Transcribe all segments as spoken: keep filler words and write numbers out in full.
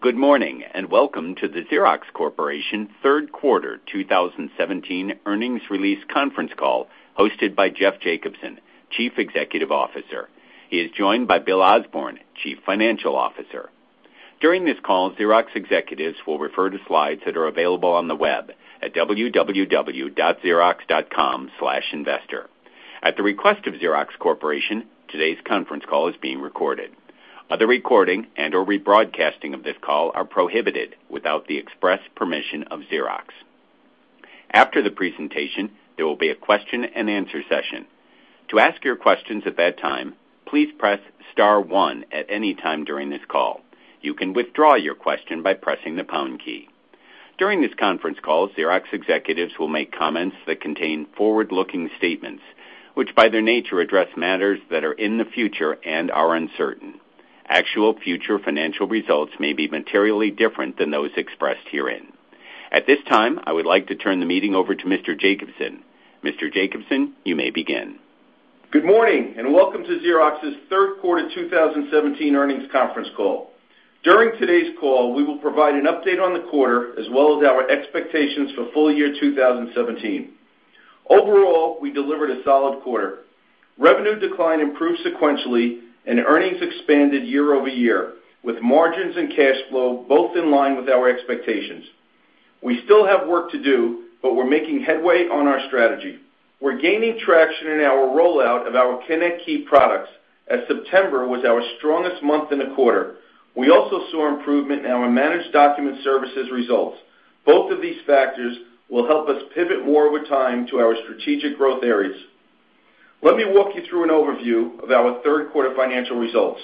Good morning, and welcome to the Xerox Corporation third quarter two thousand seventeen earnings release conference call hosted by Jeff Jacobson, Chief Executive Officer. He is joined by Bill Osborne, Chief Financial Officer. During this call, Xerox executives will refer to slides that are available on the web at w w w dot xerox dot com slash investor. At the request of Xerox Corporation, today's conference call is being recorded. Other recording and or rebroadcasting of this call are prohibited without the express permission of Xerox. After the presentation, there will be a question and answer session. To ask your questions at that time, please press star one at any time during this call. You can withdraw your question by pressing the pound key. During this conference call, Xerox executives will make comments that contain forward-looking statements, which by their nature address matters that are in the future and are uncertain. Actual future financial results may be materially different than those expressed herein. At this time, I would like to turn the meeting over to Mister Jacobson. Mister Jacobson, you may begin. Good morning, and welcome to Xerox's third quarter two thousand seventeen earnings conference call. During today's call, we will provide an update on the quarter as well as our expectations for full year two thousand seventeen. Overall, we delivered a solid quarter. Revenue decline improved sequentially, and earnings expanded year over year, with margins and cash flow both in line with our expectations. We still have work to do, but we're making headway on our strategy. We're gaining traction in our rollout of our ConnectKey products, as September was our strongest month in the quarter. We also saw improvement in our managed document services results. Both of these factors will help us pivot more over time to our strategic growth areas. Let me walk you through an overview of our third quarter financial results.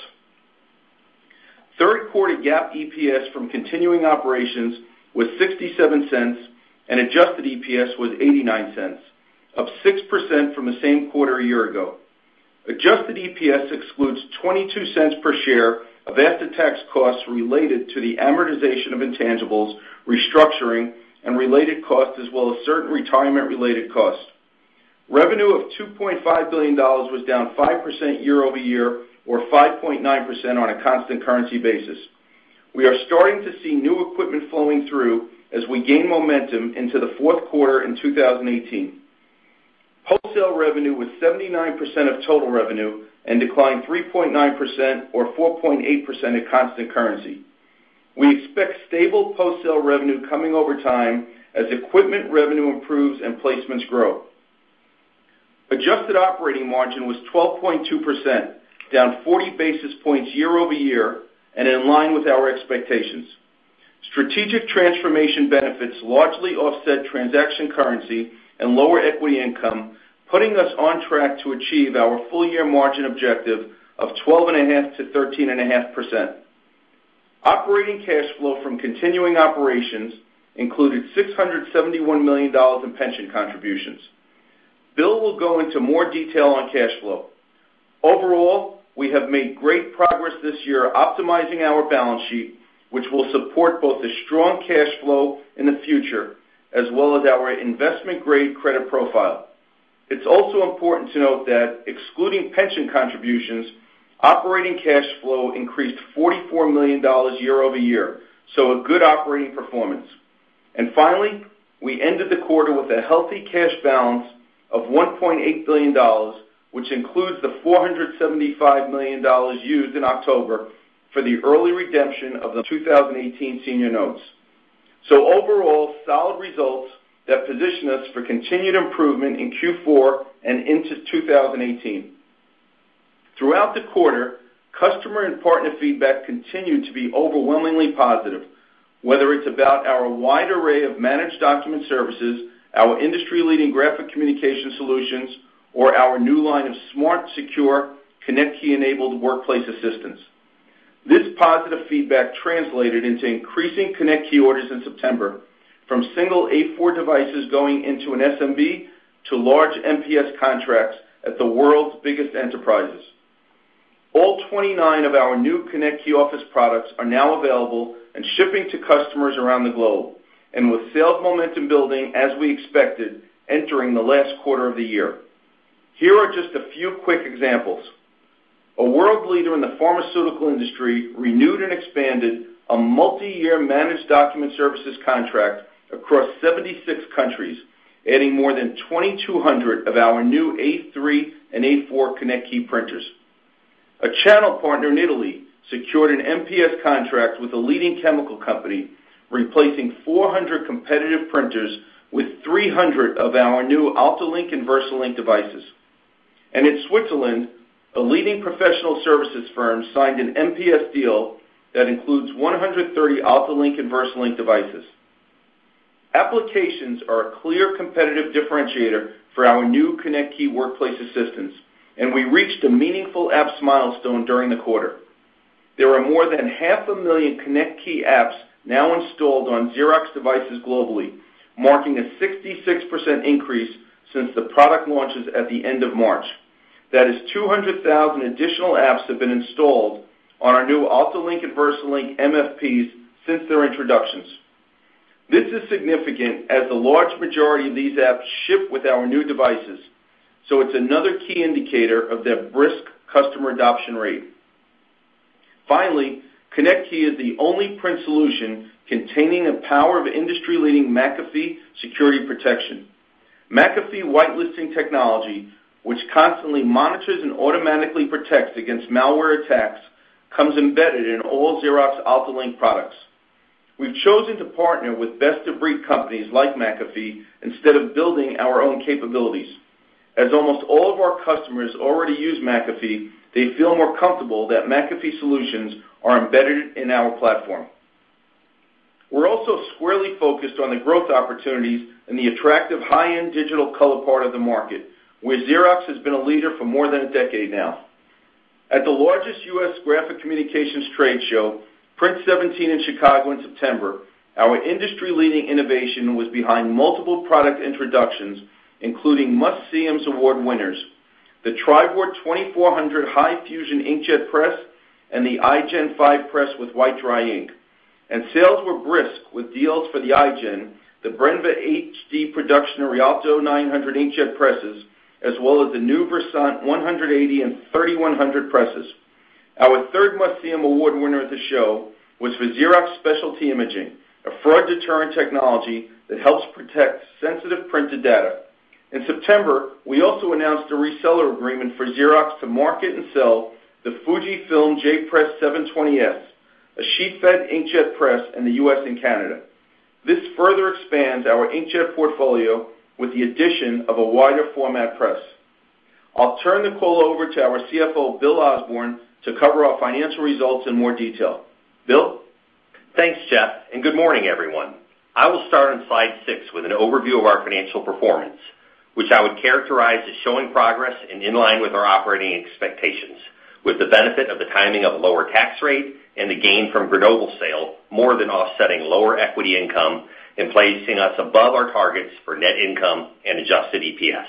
Third quarter GAAP E P S from continuing operations was sixty-seven cents and adjusted E P S was eighty-nine cents, up six percent from the same quarter a year ago. Adjusted E P S excludes twenty-two cents per share of after-tax costs related to the amortization of intangibles, restructuring, and related costs, as well as certain retirement-related costs. Revenue of two point five billion dollars was down five percent year over year, or five point nine percent on a constant currency basis. We are starting to see new equipment flowing through as we gain momentum into the fourth quarter in two thousand eighteen. Wholesale revenue was seventy-nine percent of total revenue and declined three point nine percent or four point eight percent at constant currency. We expect stable wholesale revenue coming over time as equipment revenue improves and placements grow. Adjusted operating margin was twelve point two percent, down forty basis points year over year and in line with our expectations. Strategic transformation benefits largely offset transaction currency and lower equity income, putting us on track to achieve our full-year margin objective of twelve point five to thirteen point five percent. Operating cash flow from continuing operations included six hundred seventy-one million dollars in pension contributions. Bill will go into more detail on cash flow. Overall, we have made great progress this year optimizing our balance sheet, which will support both a strong cash flow in the future as well as our investment-grade credit profile. It's also important to note that, excluding pension contributions, operating cash flow increased forty-four million dollars year over year, so a good operating performance. And finally, we ended the quarter with a healthy cash balance of one point eight billion dollars, which includes the four hundred seventy-five million dollars used in October for the early redemption of the two thousand eighteen senior notes. So overall, solid results that position us for continued improvement in Q four and into two thousand eighteen. Throughout the quarter, customer and partner feedback continued to be overwhelmingly positive, whether it's about our wide array of managed document services, our industry-leading graphic communication solutions, or our new line of smart, secure, ConnectKey-enabled workplace assistants. This positive feedback translated into increasing ConnectKey orders in September, from single A four devices going into an S M B to large M P S contracts at the world's biggest enterprises. All twenty-nine of our new ConnectKey Office products are now available and shipping to customers around the globe, and with sales momentum building as we expected entering the last quarter of the year. Here are just a few quick examples. A world leader in the pharmaceutical industry renewed and expanded a multi-year managed document services contract across seventy-six countries, adding more than twenty-two hundred of our new A three and A four ConnectKey printers. A channel partner in Italy secured an M P S contract with a leading chemical company, replacing four hundred competitive printers with three hundred of our new AltaLink and VersaLink devices. And in Switzerland, a leading professional services firm signed an M P S deal that includes one hundred thirty AltaLink and VersaLink devices. Applications are a clear competitive differentiator for our new ConnectKey workplace assistants, and we reached a meaningful apps milestone during the quarter. There are more than half a million ConnectKey apps now installed on Xerox devices globally, marking a sixty-six percent increase since the product launches at the end of March. That is, two hundred thousand additional apps have been installed on our new AltaLink and VersaLink M F Ps since their introductions. This is significant as the large majority of these apps ship with our new devices, so it's another key indicator of their brisk customer adoption rate. Finally, ConnectKey is the only print solution containing the power of industry-leading McAfee security protection. McAfee whitelisting technology, which constantly monitors and automatically protects against malware attacks, comes embedded in all Xerox AltaLink products. We've chosen to partner with best-of-breed companies like McAfee instead of building our own capabilities. As almost all of our customers already use McAfee, they feel more comfortable that McAfee solutions are embedded in our platform. We're also squarely focused on the growth opportunities in the attractive high-end digital color part of the market, where Xerox has been a leader for more than a decade now. At the largest U S graphic communications trade show, Print seventeen in Chicago in September, our industry-leading innovation was behind multiple product introductions, including Must-See Ems Award winners, the Tribord twenty-four hundred High Fusion Inkjet Press and the iGen five Press with white dry ink. And sales were brisk with deals for the iGen, the Brennva H D Production Rialto nine hundred inkjet presses, as well as the new Versant one eighty and thirty-one hundred presses. Our third Must-See Em Award winner at the show was for Xerox Specialty Imaging, a fraud deterrent technology that helps protect sensitive printed data. In September, we also announced a reseller agreement for Xerox to market and sell the Fujifilm J Press seven twenty S, a sheet-fed inkjet press in the U S and Canada. This further expands our inkjet portfolio with the addition of a wider format press. I'll turn the call over to our C F O, Bill Osborne, to cover our financial results in more detail. Bill? Thanks, Jeff, and good morning, everyone. I will start on slide six with an overview of our financial performance, which I would characterize as showing progress and in line with our operating expectations, with the benefit of the timing of a lower tax rate and the gain from Grenoble sale more than offsetting lower equity income and placing us above our targets for net income and adjusted E P S.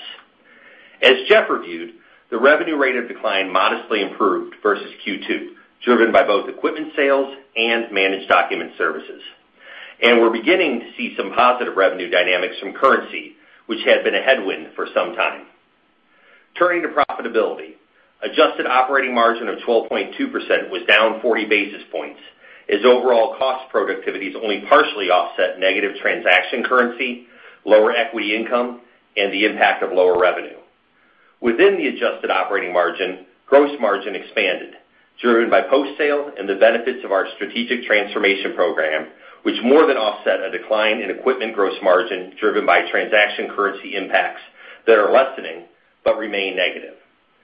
As Jeff reviewed, the revenue rate of decline modestly improved versus Q two, driven by both equipment sales and managed document services. And we're beginning to see some positive revenue dynamics from currency, which had been a headwind for some time. Turning to profitability, adjusted operating margin of twelve point two percent was down forty basis points, as overall cost productivities only partially offset negative transaction currency, lower equity income, and the impact of lower revenue. Within the adjusted operating margin, gross margin expanded, driven by post-sale and the benefits of our strategic transformation program, which more than offset a decline in equipment gross margin driven by transaction currency impacts that are lessening but remain negative.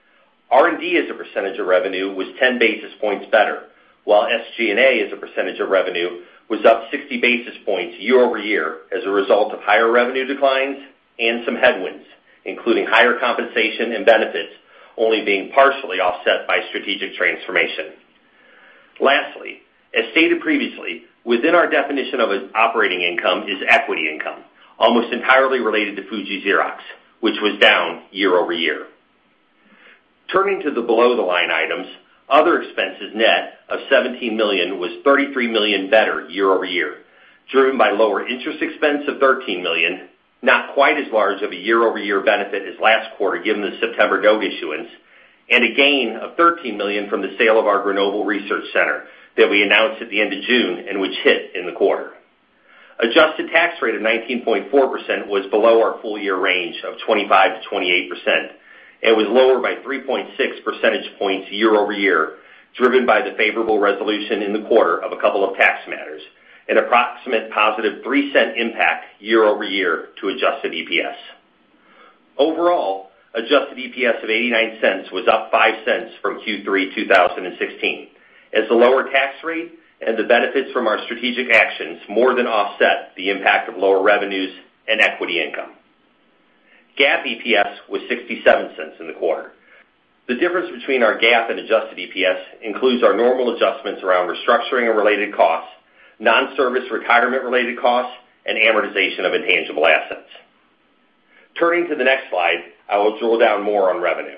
R and D as a percentage of revenue was ten basis points better, while S G and A as a percentage of revenue was up sixty basis points year over year as a result of higher revenue declines and some headwinds, including higher compensation and benefits only being partially offset by strategic transformation. Lastly, as stated previously, within our definition of an operating income is equity income, almost entirely related to Fuji Xerox, which was down year over year. Turning to the below-the-line items, other expenses net of seventeen million dollars was thirty-three million dollars better year over year, driven by lower interest expense of thirteen million dollars, not quite as large of a year-over-year benefit as last quarter given the September note issuance, and a gain of thirteen million dollars from the sale of our Grenoble Research Center, that we announced at the end of June and which hit in the quarter. Adjusted tax rate of nineteen point four percent was below our full-year range of twenty-five to twenty-eight percent and was lower by three point six percentage points year over year, driven by the favorable resolution in the quarter of a couple of tax matters, an approximate positive three cent impact year over year to adjusted E P S. Overall, adjusted E P S of eighty-nine cents was up five cents from Q three two thousand sixteen, as the lower tax rate and the benefits from our strategic actions more than offset the impact of lower revenues and equity income. GAAP E P S was sixty-seven cents in the quarter. The difference between our GAAP and adjusted E P S includes our normal adjustments around restructuring and related costs, non-service retirement-related costs, and amortization of intangible assets. Turning to the next slide, I will drill down more on revenue.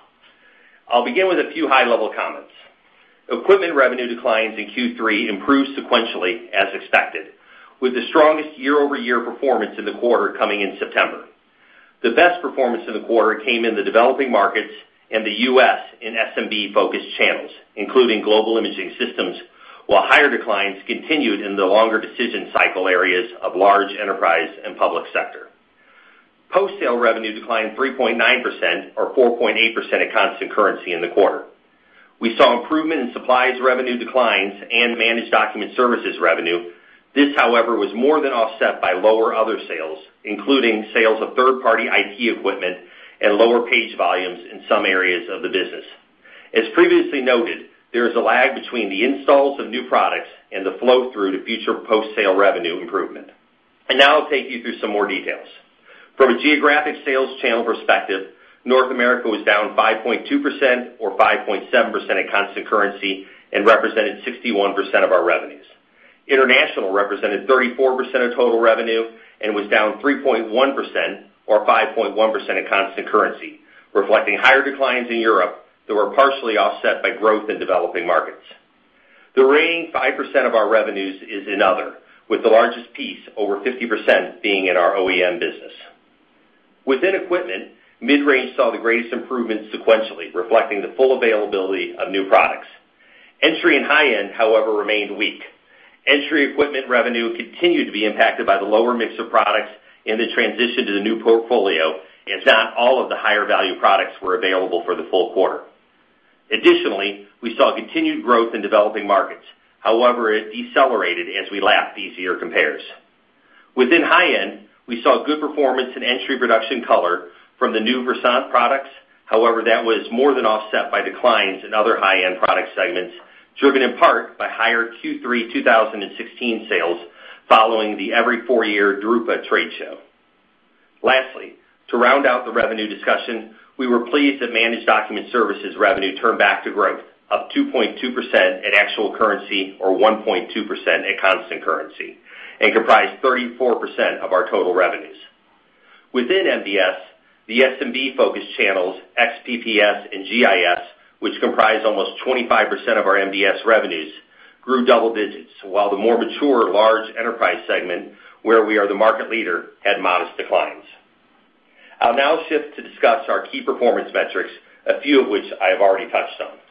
I'll begin with a few high-level comments. Equipment revenue declines in Q three improved sequentially as expected, with the strongest year-over-year performance in the quarter coming in September. The best performance in the quarter came in the developing markets and the U S in S M B-focused channels, including global imaging systems, while higher declines continued in the longer decision cycle areas of large enterprise and public sector. Post-sale revenue declined three point nine percent or four point eight percent at constant currency in the quarter. We saw improvement in supplies revenue declines and managed document services revenue. This, however, was more than offset by lower other sales, including sales of third-party I T equipment and lower page volumes in some areas of the business. As previously noted, there is a lag between the installs of new products and the flow-through to future post-sale revenue improvement. And now I'll take you through some more details. From a geographic sales channel perspective, North America was down five point two percent or five point seven percent at constant currency and represented sixty-one percent of our revenues. International represented thirty-four percent of total revenue and was down three point one percent or five point one percent at constant currency, reflecting higher declines in Europe that were partially offset by growth in developing markets. The remaining five percent of our revenues is in other, with the largest piece, over fifty percent, being in our O E M business. Within equipment, mid-range saw the greatest improvement sequentially, reflecting the full availability of new products. Entry and high-end, however, remained weak. Entry equipment revenue continued to be impacted by the lower mix of products and the transition to the new portfolio, as not all of the higher value products were available for the full quarter. Additionally, we saw continued growth in developing markets. However, it decelerated as we lapped easier compares. Within high-end, we saw good performance in entry production color from the new Versant products. However, that was more than offset by declines in other high-end product segments, driven in part by higher Q three two thousand sixteen sales following the every four-year Drupa trade show. Lastly, to round out the revenue discussion, we were pleased that managed document services revenue turned back to growth, up two point two percent at actual currency or one point two percent at constant currency, and comprised thirty-four percent of our total revenues. Within M D S, the S M B-focused channels, X P P S and G I S, which comprise almost twenty-five percent of our M D S revenues, grew double digits, while the more mature large enterprise segment, where we are the market leader, had modest declines. I'll now shift to discuss our key performance metrics, a few of which I have already touched on.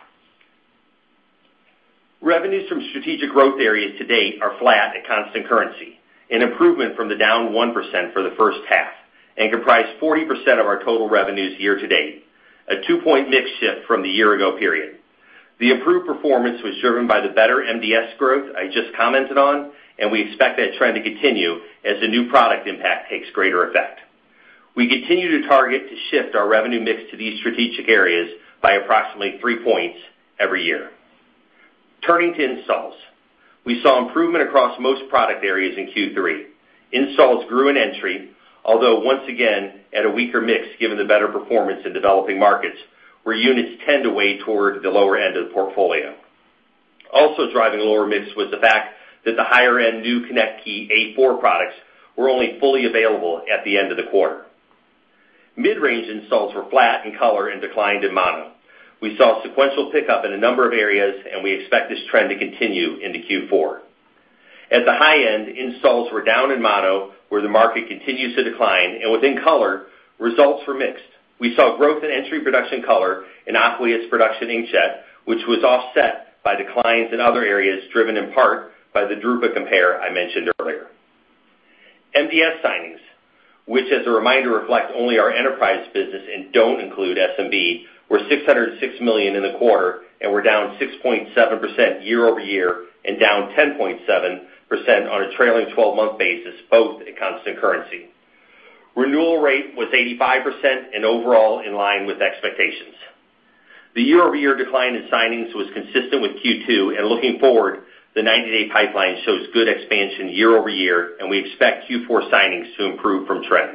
Revenues from strategic growth areas to date are flat at constant currency, an improvement from the down one percent for the first half, and comprise forty percent of our total revenues year to date, a two-point mix shift from the year-ago period. The improved performance was driven by the better M D S growth I just commented on, and we expect that trend to continue as the new product impact takes greater effect. We continue to target to shift our revenue mix to these strategic areas by approximately three points every year. Turning to installs, we saw improvement across most product areas in Q three. Installs grew in entry, although once again at a weaker mix given the better performance in developing markets, where units tend to weigh toward the lower end of the portfolio. Also driving a lower mix was the fact that the higher-end new ConnectKey A four products were only fully available at the end of the quarter. Mid-range installs were flat in color and declined in mono. We saw sequential pickup in a number of areas, and we expect this trend to continue into Q four. At the high end, installs were down in mono, where the market continues to decline, and within color, results were mixed. We saw growth in entry production color and aqueous production inkjet, which was offset by declines in other areas driven in part by the Drupa compare I mentioned earlier. M D S signings, which as a reminder reflect only our enterprise business and don't include S M B, were six hundred six million dollars in the quarter and were down six point seven percent year over year and down ten point seven percent on a trailing twelve-month basis, both at constant currency. Renewal rate was eighty-five percent and overall in line with expectations. The year-over-year decline in signings was consistent with Q two, and looking forward, the ninety-day pipeline shows good expansion year over year, and we expect Q four signings to improve from trend.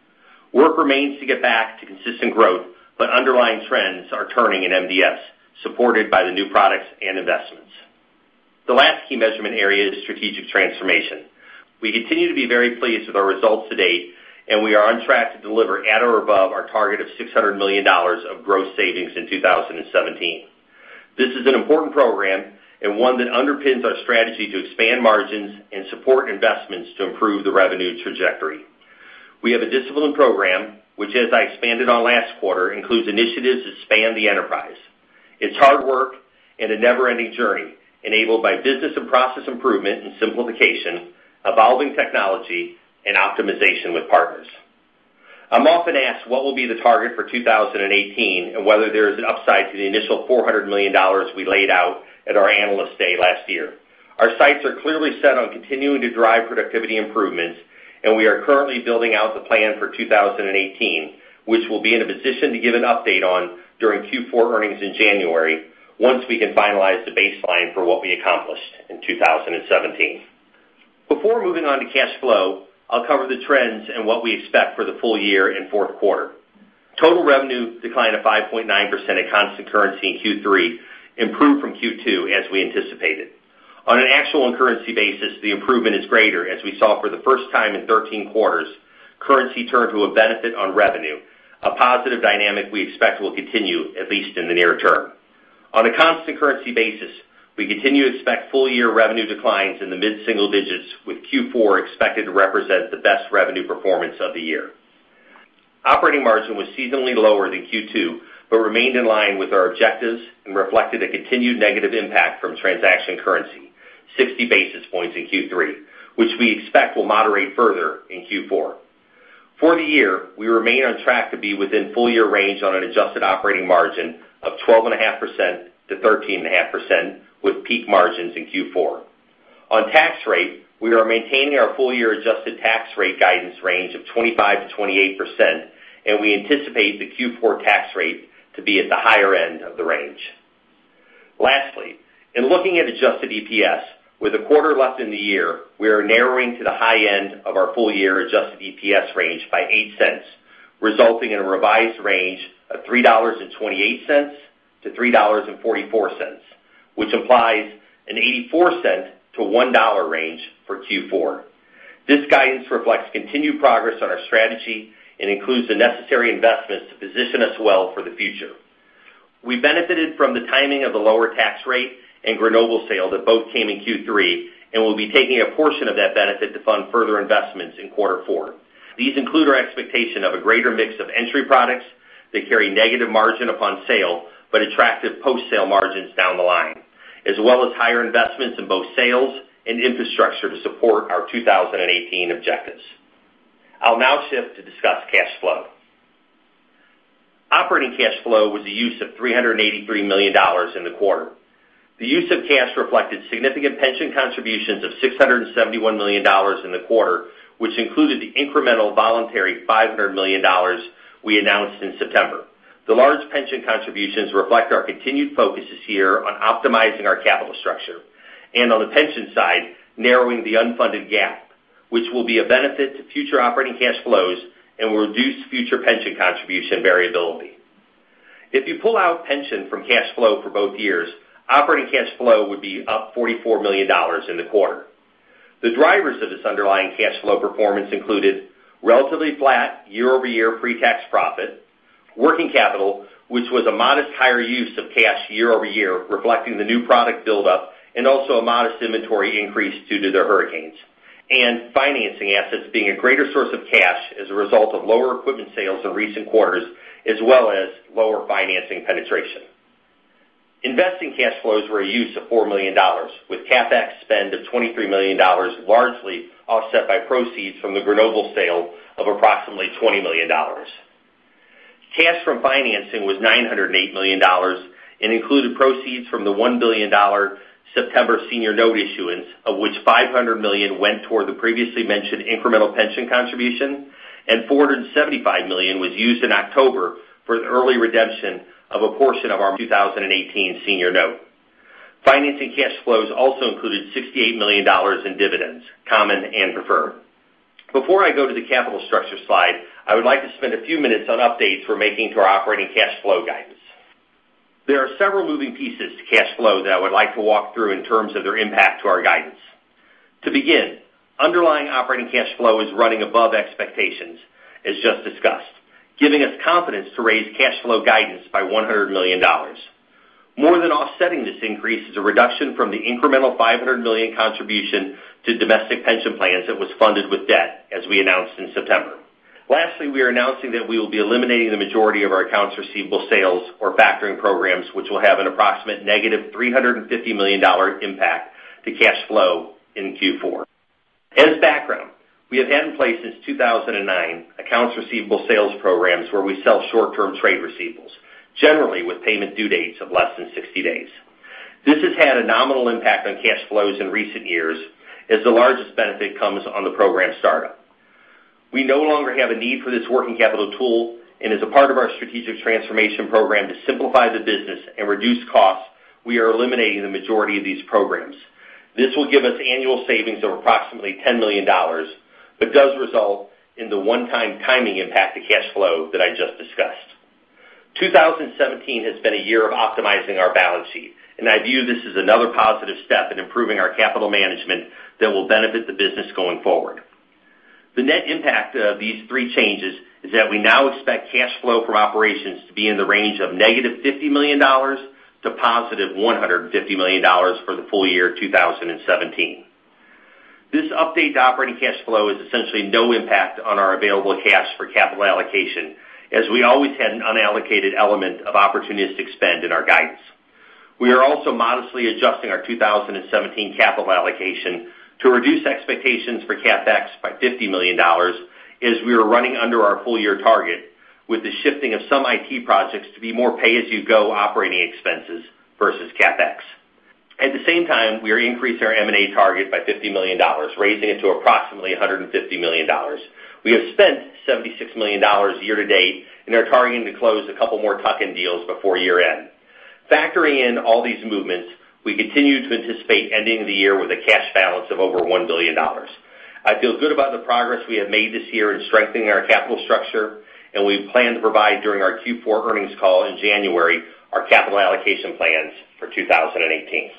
Work remains to get back to consistent growth, but underlying trends are turning in M D S, supported by the new products and investments. The last key measurement area is strategic transformation. We continue to be very pleased with our results to date, and we are on track to deliver at or above our target of six hundred million dollars of gross savings in two thousand seventeen. This is an important program and one that underpins our strategy to expand margins and support investments to improve the revenue trajectory. We have a disciplined program, which, as I expanded on last quarter, includes initiatives that span the enterprise. It's hard work and a never-ending journey, enabled by business and process improvement and simplification, evolving technology, and optimization with partners. I'm often asked what will be the target for two thousand eighteen and whether there is an upside to the initial four hundred million dollars we laid out at our Analyst Day last year. Our sights are clearly set on continuing to drive productivity improvements, and we are currently building out the plan for two thousand eighteen, which we'll be in a position to give an update on during Q four earnings in January, once we can finalize the baseline for what we accomplished in two thousand seventeen. Before moving on to cash flow, I'll cover the trends and what we expect for the full year and fourth quarter. Total revenue declined to five point nine percent at constant currency in Q three, improved from Q two as we anticipated. On an actual and currency basis, the improvement is greater, as we saw for the first time in thirteen quarters, currency turned to a benefit on revenue, a positive dynamic we expect will continue at least in the near term. On a constant currency basis, we continue to expect full-year revenue declines in the mid-single digits, with Q four expected to represent the best revenue performance of the year. Operating margin was seasonally lower than Q two, but remained in line with our objectives and reflected a continued negative impact from transaction currency, sixty basis points in Q three, which we expect will moderate further in Q four. For the year, we remain on track to be within full-year range on an adjusted operating margin of twelve point five percent to thirteen point five percent, with peak margins in Q four. On tax rate, we are maintaining our full-year adjusted tax rate guidance range of twenty-five to twenty-eight percent, and we anticipate the Q four tax rate to be at the higher end of the range. Lastly, in looking at adjusted E P S, with a quarter left in the year, we are narrowing to the high end of our full-year adjusted E P S range by eight cents, resulting in a revised range of three dollars and twenty-eight cents to three dollars and forty-four cents, which implies an eighty-four cent to one dollar range for Q four. This guidance reflects continued progress on our strategy and includes the necessary investments to position us well for the future. We benefited from the timing of the lower tax rate and Grenoble sale that both came in Q three, and will be taking a portion of that benefit to fund further investments in quarter four. These include our expectation of a greater mix of entry products that carry negative margin upon sale, but attractive post-sale margins down the line, as well as higher investments in both sales and infrastructure to support our two thousand eighteen objectives. I'll now shift to discuss cash flow. Operating cash flow was a use of three hundred eighty-three million dollars in the quarter. The use of cash reflected significant pension contributions of six hundred seventy-one million dollars in the quarter, which included the incremental voluntary five hundred million dollars we announced in September. The large pension contributions reflect our continued focus this year on optimizing our capital structure, and on the pension side, narrowing the unfunded gap, which will be a benefit to future operating cash flows and will reduce future pension contribution variability. If you pull out pension from cash flow for both years, operating cash flow would be up forty-four million dollars in the quarter. The drivers of this underlying cash flow performance included relatively flat year-over-year pre-tax profit, working capital, which was a modest higher use of cash year-over-year, reflecting the new product buildup, and also a modest inventory increase due to the hurricanes, and financing assets being a greater source of cash as a result of lower equipment sales in recent quarters, as well as lower financing penetration. Investing cash flows were a use of four million dollars, with CapEx spend of twenty-three million dollars largely offset by proceeds from the Grenoble sale of approximately twenty million dollars. Cash from financing was nine hundred eight million dollars and included proceeds from the one billion dollars September senior note issuance, of which five hundred million dollars went toward the previously mentioned incremental pension contribution, and four hundred seventy-five million dollars was used in October for the early redemption of a portion of our two thousand eighteen senior note. Financing cash flows also included sixty-eight million dollars in dividends, common and preferred. Before I go to the capital structure slide, I would like to spend a few minutes on updates we're making to our operating cash flow guidance. There are several moving pieces to cash flow that I would like to walk through in terms of their impact to our guidance. To begin, underlying operating cash flow is running above expectations, as just discussed, giving us confidence to raise cash flow guidance by one hundred million dollars. More than offsetting this increase is a reduction from the incremental five hundred million dollars contribution to domestic pension plans that was funded with debt, as we announced in September. Lastly, we are announcing that we will be eliminating the majority of our accounts receivable sales or factoring programs, which will have an approximate negative three hundred fifty million dollars impact to cash flow in Q four. As background, we have had in place since two thousand nine accounts receivable sales programs where we sell short-term trade receivables, generally with payment due dates of less than sixty days. This has had a nominal impact on cash flows in recent years, as the largest benefit comes on the program startup. We no longer have a need for this working capital tool, and as a part of our strategic transformation program to simplify the business and reduce costs, we are eliminating the majority of these programs. This will give us annual savings of approximately ten million dollars, but does result in the one-time timing impact to cash flow that I just discussed. two thousand seventeen has been a year of optimizing our balance sheet, and I view this as another positive step in improving our capital management that will benefit the business going forward. The net impact of these three changes is that we now expect cash flow from operations to be in the range of negative fifty million dollars to positive one hundred fifty million dollars for the full year two thousand seventeen. This update to operating cash flow is essentially no impact on our available cash for capital allocation, as we always had an unallocated element of opportunistic spend in our guidance. We are also modestly adjusting our two thousand seventeen capital allocation to reduce expectations for CapEx by fifty million dollars, as we are running under our full-year target, with the shifting of some I T projects to be more pay-as-you-go operating expenses versus CapEx. At the same time, we are increasing our M and A target by fifty million dollars, raising it to approximately one hundred fifty million dollars. We have spent seventy-six million dollars year-to-date and are targeting to close a couple more tuck-in deals before year-end. Factoring in all these movements, we continue to anticipate ending the year with a cash balance of over one billion dollars. I feel good about the progress we have made this year in strengthening our capital structure, and we plan to provide during our Q four earnings call in January our capital allocation plans for two thousand eighteen.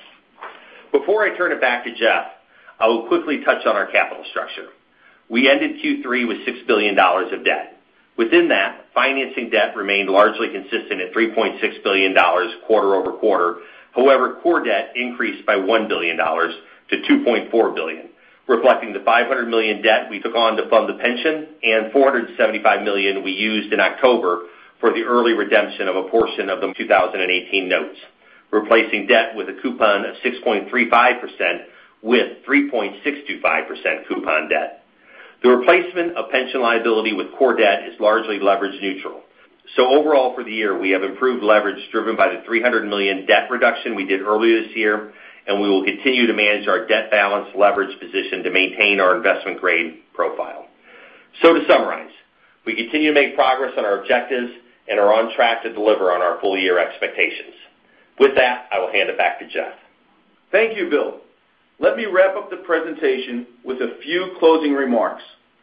Before I turn it back to Jeff, I will quickly touch on our capital structure. We ended Q three with six billion dollars of debt. Within that, financing debt remained largely consistent at three point six billion dollars quarter over quarter. However, core debt increased by one billion dollars to two point four billion dollars, reflecting the five hundred million dollars debt we took on to fund the pension and four hundred seventy-five million dollars we used in October for the early redemption of a portion of the two thousand eighteen notes, replacing debt with a coupon of six point three five percent with three point six two five percent coupon debt. The replacement of pension liability with core debt is largely leverage neutral. So overall for the year, we have improved leverage driven by the three hundred million dollars debt reduction we did earlier this year, and we will continue to manage our debt balance leverage position to maintain our investment grade profile. So to summarize, we continue to make progress on our objectives and are on track to deliver on our full year expectations. With that, I will hand it back to Jeff. Thank you, Bill. Let me wrap up the presentation with a few closing remarks.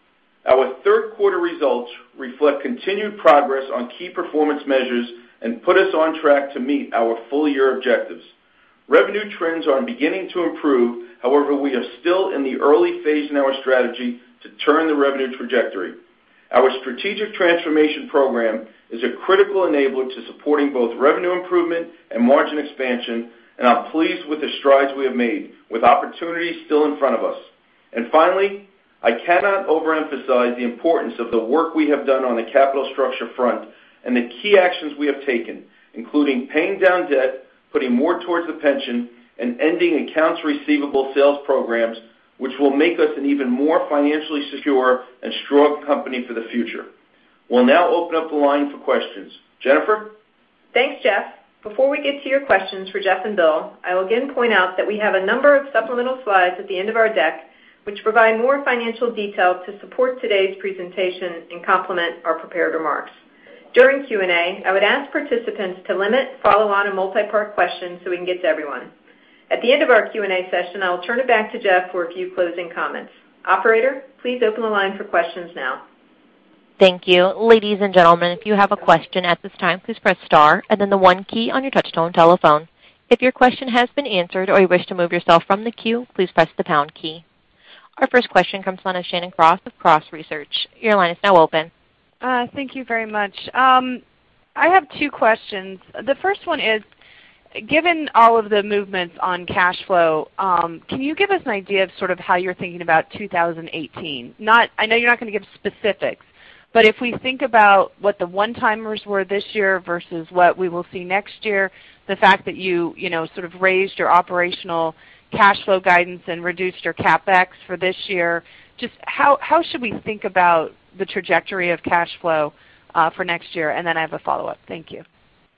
Our third quarter results reflect continued progress on key performance measures and put us on track to meet our full year objectives. Revenue trends are beginning to improve, however, we are still in the early phase in our strategy to turn the revenue trajectory. Our strategic transformation program is a critical enabler to supporting both revenue improvement and margin expansion, and I'm pleased with the strides we have made, with opportunities still in front of us. And finally, I cannot overemphasize the importance of the work we have done on the capital structure front and the key actions we have taken, including paying down debt, putting more towards the pension, and ending accounts receivable sales programs, which will make us an even more financially secure and strong company for the future. We'll now open up the line for questions. Jennifer? Thanks, Jeff. Before we get to your questions for Jeff and Bill, I will again point out that we have a number of supplemental slides at the end of our deck which provide more financial detail to support today's presentation and complement our prepared remarks. During Q and A, I would ask participants to limit follow-on and multi-part questions so we can get to everyone. At the end of our Q and A session, I will turn it back to Jeff for a few closing comments. Operator, please open the line for questions now. Thank you. Ladies and gentlemen, if you have a question at this time, please press star and then the one key on your touch-tone telephone. If your question has been answered or you wish to move yourself from the queue, please press the pound key. Our first question comes from Shannon Cross of Cross Research. Your line is now open. Uh, thank you very much. Um, I have two questions. The first one is, given all of the movements on cash flow, um, can you give us an idea of sort of how you're thinking about two thousand eighteen? Not, I know you're not going to give specifics, but if we think about what the one-timers were this year versus what we will see next year, the fact that you, you know, sort of raised your operational cash flow guidance and reduced your CapEx for this year, just how, how should we think about the trajectory of cash flow uh, for next year? And then I have a follow-up. Thank you.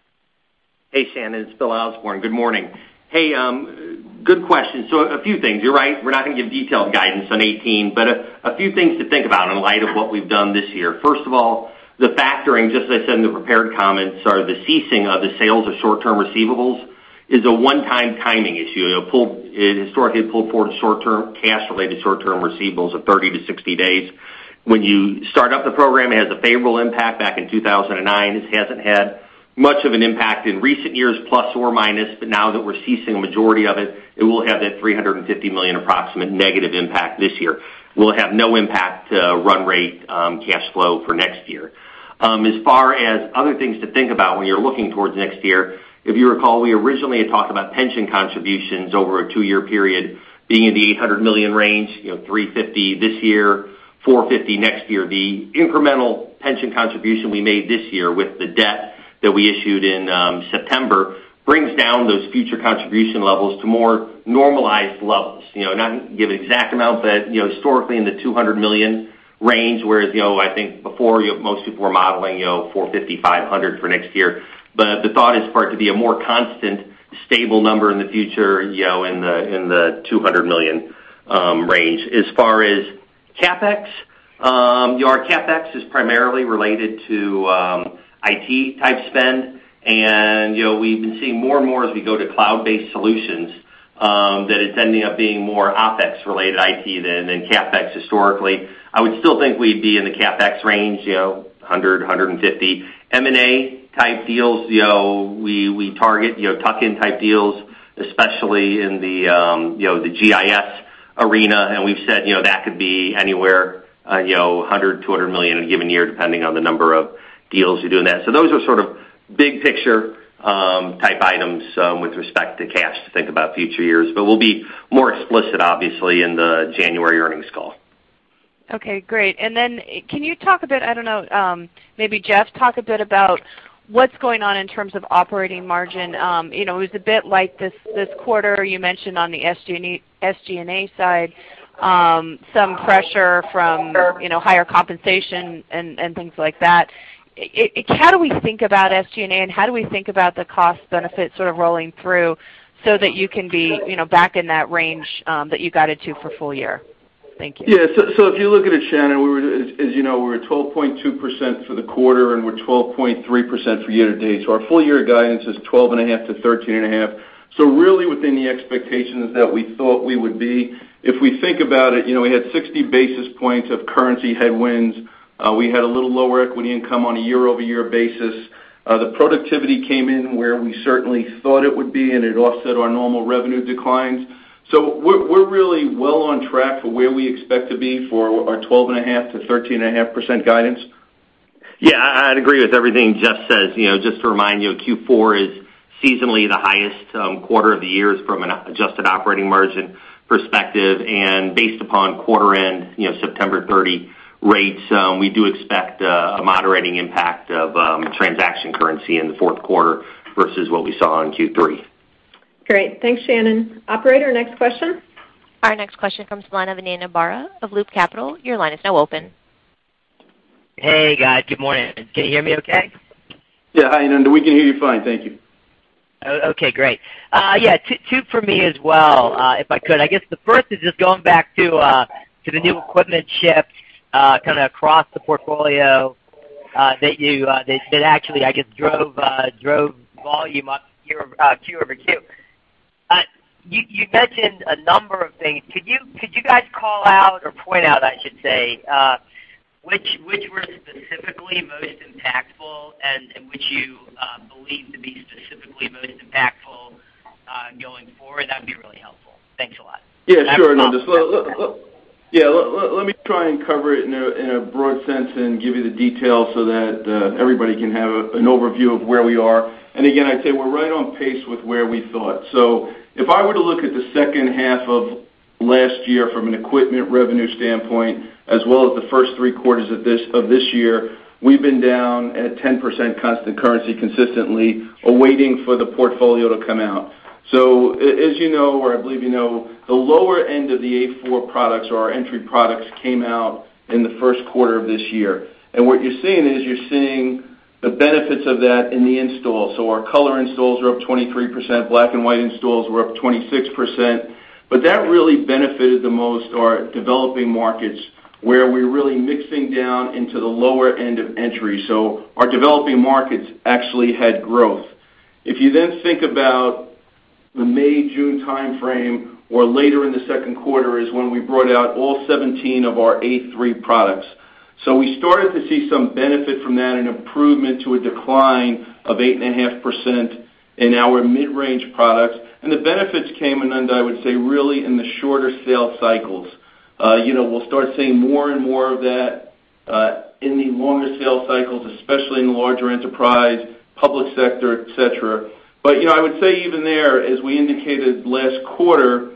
Hey, Shannon, it's Bill Osborne. Good morning. Hey, um, good question. So a few things. You're right. We're not going to give detailed guidance on eighteen, but a, a few things to think about in light of what we've done this year. First of all, the factoring, just as I said in the prepared comments, are the ceasing of the sales of short-term receivables is a one-time timing issue. It, pulled, it historically pulled forward short-term, cash-related short-term receivables of thirty to sixty days. When you start up the program, it has a favorable impact back in two thousand nine. It hasn't had much of an impact in recent years, plus or minus, but now that we're ceasing a majority of it, it will have that three hundred fifty million dollars approximate negative impact this year. We'll have no impact to run rate um, cash flow for next year. Um, as far as other things to think about when you're looking towards next year, if you recall, we originally had talked about pension contributions over a two-year period being in the eight hundred million dollars range, you know, three hundred fifty this year, four hundred fifty next year. The incremental pension contribution we made this year with the debt that we issued in um, September brings down those future contribution levels to more normalized levels. You know, not give an exact amount, but, you know, historically in the two hundred million dollars range, whereas, you know, I think before you know, most people were modeling, you know, four hundred fifty, five hundred for next year. But the thought is for it to be a more constant, stable number in the future, you know, in the in the two hundred million um, range. As far as CapEx, um, you know, our CapEx is primarily related to um, I T type spend, and you know, we've been seeing more and more as we go to cloud-based solutions um, that it's ending up being more OpEx related I T than, than CapEx historically. I would still think we'd be in the CapEx range, you know, one hundred, one hundred fifty. M and A type deals, you know, we, we target, you know, tuck-in type deals, especially in the, um, you know, the G I S arena. And we've said, you know, that could be anywhere, uh, you know, one hundred, two hundred million in a given year, depending on the number of deals you're doing that. So those are sort of big picture, um, type items, um, with respect to cash to think about future years. But we'll be more explicit, obviously, in the January earnings call. Okay, great. And then can you talk a bit, I don't know, um, maybe Jeff, talk a bit about what's going on in terms of operating margin? Um, you know, it was a bit like this, this quarter. You mentioned on the S G and A side um, some pressure from, you know, higher compensation and, and things like that. It, it, how do we think about S G and A, and how do we think about the cost benefit sort of rolling through so that you can be, you know, back in that range um, that you guided to for full year? Thank you. Yeah, so, so if you look at it, Shannon, we were, as, as you know, we were twelve point two percent for the quarter, and we're twelve point three percent for year-to-date. So our full-year guidance is twelve point five to thirteen point five. So really within the expectations that we thought we would be. If we think about it, you know, we had sixty basis points of currency headwinds. Uh, we had a little lower equity income on a year-over-year basis. Uh, the productivity came in where we certainly thought it would be, and it offset our normal revenue declines. So we're, we're really well on track for where we expect to be for our twelve point five to thirteen point five percent guidance. Yeah, I'd agree with everything Jeff says. You know, just to remind you, Q four is seasonally the highest um, quarter of the year from an adjusted operating margin perspective, and based upon quarter end, you know, September thirtieth rates, um, we do expect uh, a moderating impact of um, transaction currency in the fourth quarter versus what we saw in Q three. Great. Thanks, Shannon. Operator, next question. Our next question comes from the line of Ananda Bara of Loop Capital. Your line is now open. Hey, guys. Good morning. Can you hear me okay? Yeah, hi, Ananda. We can hear you fine. Thank you. Okay, great. Uh, yeah, two, two for me as well, uh, if I could. I guess the first is just going back to uh, to the new equipment ships uh, kind of across the portfolio uh, that you uh, that, that actually I guess drove uh, drove volume up year uh, Q over Q. Uh, you, you mentioned a number of things. Could you could you guys call out or point out, I should say, uh, which which were specifically most impactful and, and which you uh, believe to be specifically most impactful uh, going forward? That would be really helpful. Thanks a lot. Yeah, sure. No, just let, let, let, yeah, let, let, let me try and cover it in a, in a broad sense and give you the details so that uh, everybody can have a, an overview of where we are. And again, I'd say we're right on pace with where we thought. So if I were to look at the second half of last year from an equipment revenue standpoint, as well as the first three quarters of this of this year, we've been down at ten percent constant currency consistently, awaiting for the portfolio to come out. So as you know, or I believe you know, the lower end of the A four products or our entry products came out in the first quarter of this year. And what you're seeing is you're seeing the benefits of that in the install. So our color installs are up twenty-three percent, black and white installs were up twenty-six percent. But that really benefited the most our developing markets, where we're really mixing down into the lower end of entry. So our developing markets actually had growth. If you then think about the May, June timeframe, or later in the second quarter is when we brought out all seventeen of our A three products. So we started to see some benefit from that, an improvement to a decline of eight point five percent in our mid-range products. And the benefits came, Ananda, I would say, really in the shorter sales cycles. Uh, you know, we'll start seeing more and more of that uh, in the longer sales cycles, especially in the larger enterprise, public sector, et cetera. But, you know, I would say even there, as we indicated last quarter,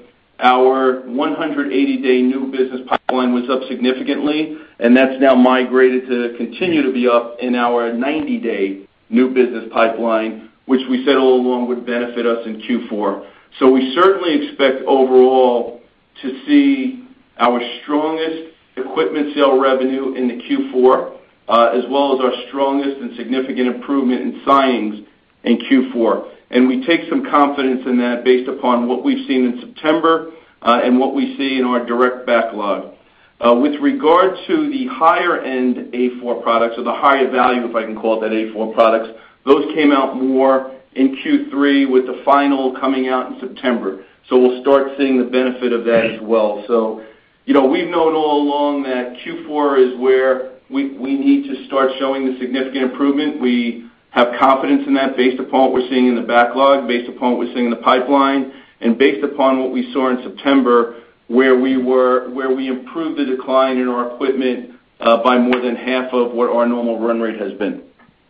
our one hundred eighty day new business pipeline was up significantly, and that's now migrated to continue to be up in our ninety day new business pipeline, which we said all along would benefit us in Q four. So we certainly expect overall to see our strongest equipment sale revenue in the Q four, uh, as well as our strongest and significant improvement in signings in Q four. And we take some confidence in that based upon what we've seen in September uh, and what we see in our direct backlog. Uh, with regard to the higher-end A four products, or the higher value, if I can call it that, A four products, those came out more in Q three, with the final coming out in September. So we'll start seeing the benefit of that as well. So, you know, we've known all along that Q four is where we, we need to start showing the significant improvement. We have confidence in that based upon what we're seeing in the backlog, based upon what we're seeing in the pipeline, and based upon what we saw in September, where we were, where we improved the decline in our equipment uh, by more than half of what our normal run rate has been.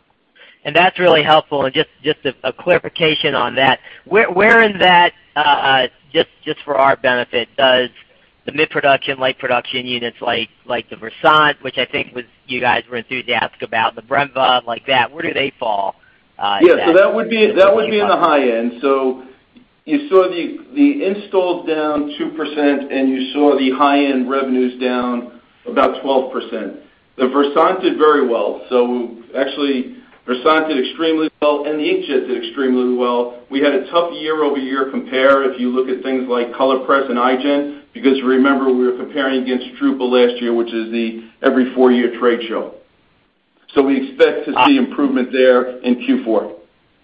And that's really helpful. And just just a, a clarification on that, where where in that, uh, just just for our benefit, does the mid-production, light production units like like the Versant, which I think was you guys were enthusiastic about, the Bremba, like that, where do they fall? Uh, yeah, that, so that would be that would be in the high end. So you saw the the installs down two percent, and you saw the high end revenues down about twelve percent. The Versant did very well. So actually, Versant did extremely well, and the inkjet did extremely well. We had a tough year-over-year compare if you look at things like ColorPress and iGen, because remember we were comparing against Drupal last year, which is the every four-year trade show. So we expect to see improvement there in Q four.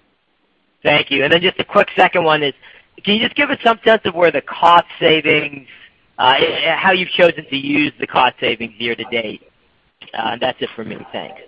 Thank you. And then just a quick second one is, can you just give us some sense of where the cost savings, uh, how you've chosen to use the cost savings year to date? Uh, that's it for me. Thanks.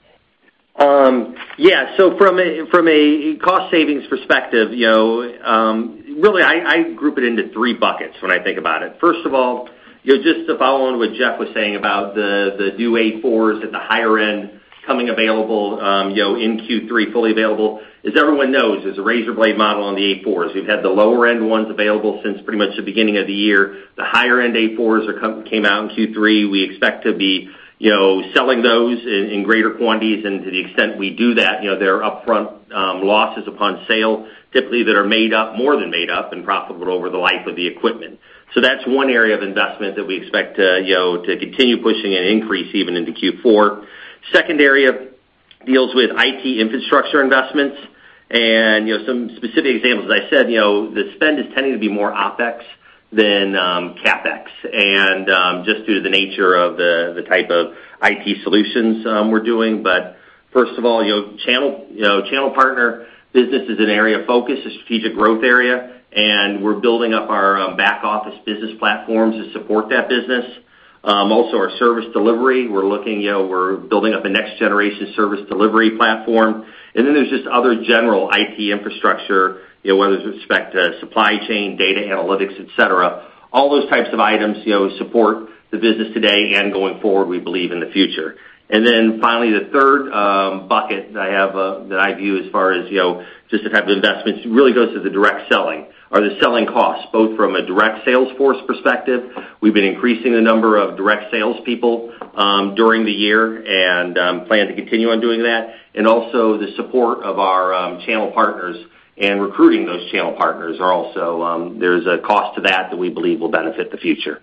Um, yeah, so from a, from a cost savings perspective, you know, um, really I, I group it into three buckets when I think about it. First of all, you know, just to follow on what Jeff was saying about the, the new A fours at the higher end coming available, um, you know, in Q three, fully available. As everyone knows, there's a razor blade model on the A fours. We've had the lower end ones available since pretty much the beginning of the year. The higher end A fours are come, came out in Q three. We expect to be you know, selling those in, in greater quantities, and to the extent we do that, you know, there are upfront um, losses upon sale, typically that are made up, more than made up, and profitable over the life of the equipment. So that's one area of investment that we expect to, you know, to continue pushing and increase even into Q four. Second area deals with I T infrastructure investments, and, you know, some specific examples. As I said, you know, the spend is tending to be more OpEx than um, CapEx, and um, just due to the nature of the, the type of I T solutions um, we're doing. But first of all, you know, channel, you know, channel partner business is an area of focus, a strategic growth area, and we're building up our um, back office business platforms to support that business. Um, also, our service delivery, we're looking, you know, we're building up a next generation service delivery platform, and then there's just other general I T infrastructure, you know, whether it's with respect to supply chain, data analytics, et cetera. All those types of items, you know, support the business today and going forward, we believe, in the future. And then finally, the third um, bucket that I have uh, that I view as far as, you know, just the type of investments really goes to the direct selling, or the selling costs, both from a direct sales force perspective. We've been increasing the number of direct salespeople um, during the year, and um, plan to continue on doing that, and also the support of our um, channel partners and recruiting those channel partners are also, um, there's a cost to that that we believe will benefit the future.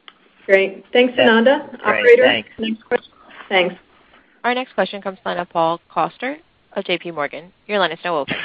Great. Thanks, Ananda. Great, Operator, thanks. next question. Thanks. Our next question comes from Paul Coster of J P Morgan. Your line is now open.